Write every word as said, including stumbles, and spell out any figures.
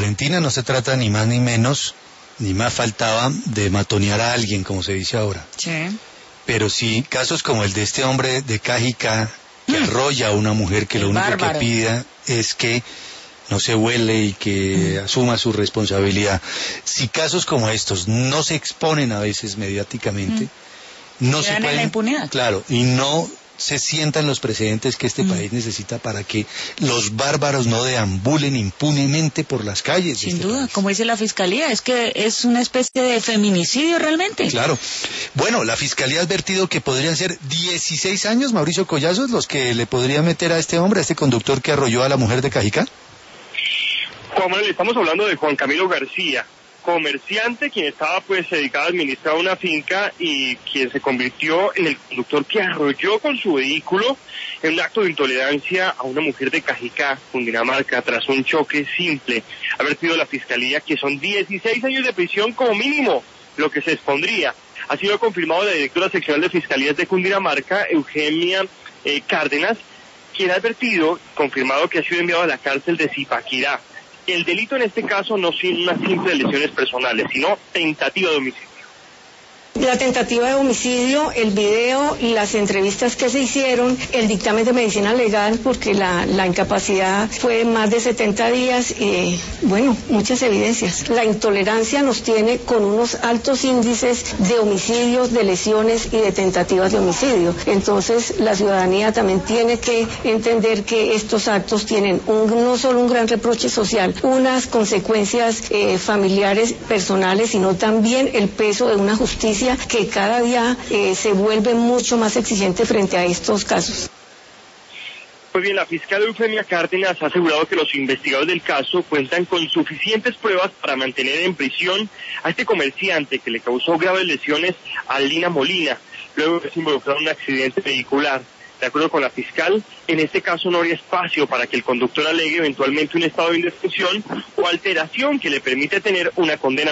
Valentina, no se trata ni más ni menos, ni más faltaba, de matonear a alguien, como se dice ahora. Sí. Pero sí, casos como el de este hombre de Cajicá, que mm. arrolla a una mujer que el lo único bárbaro. que pida es que no se huele y que mm. asuma su responsabilidad. Si casos como estos no se exponen a veces mediáticamente, mm. no se pueden... la impunidad. Claro, y no se sientan los precedentes que este mm. país necesita para que los bárbaros no deambulen impunemente por las calles. Sin de este duda, país. Como dice la Fiscalía, es que es una especie de feminicidio realmente. Claro. Bueno, la Fiscalía ha advertido que podrían ser dieciséis años, Mauricio Collazos, los que le podrían meter a este hombre, a este conductor que arrolló a la mujer de Cajicá. Juan Manuel, estamos hablando de Juan Camilo García, comerciante, quien estaba pues dedicado a administrar una finca y quien se convirtió en el conductor que arrolló con su vehículo en un acto de intolerancia a una mujer de Cajicá, Cundinamarca, tras un choque simple. Ha advertido la Fiscalía que son dieciséis años de prisión como mínimo lo que se expondría. Ha sido confirmado la directora seccional de Fiscalías de Cundinamarca, Eugenia eh, Cárdenas, quien ha advertido, confirmado que ha sido enviado a la cárcel de Zipaquirá. El delito en este caso no son unas simples lesiones personales, sino tentativa de homicidio. La tentativa de homicidio, el video, las entrevistas que se hicieron, el dictamen de medicina legal, porque la, la incapacidad fue más de setenta días y, bueno, muchas evidencias. La intolerancia nos tiene con unos altos índices de homicidios, de lesiones y de tentativas de homicidio. Entonces, la ciudadanía también tiene que entender que estos actos tienen un, no solo un gran reproche social, unas consecuencias eh, familiares, personales, sino también el peso de una justicia que cada día eh, se vuelve mucho más exigente frente a estos casos. Pues bien, la fiscal Eugenia Cárdenas ha asegurado que los investigadores del caso cuentan con suficientes pruebas para mantener en prisión a este comerciante que le causó graves lesiones a Lina Molina, luego de que se involucró en un accidente vehicular. De acuerdo con la fiscal, en este caso no habría espacio para que el conductor alegue eventualmente un estado de indefensión o alteración que le permite tener una condena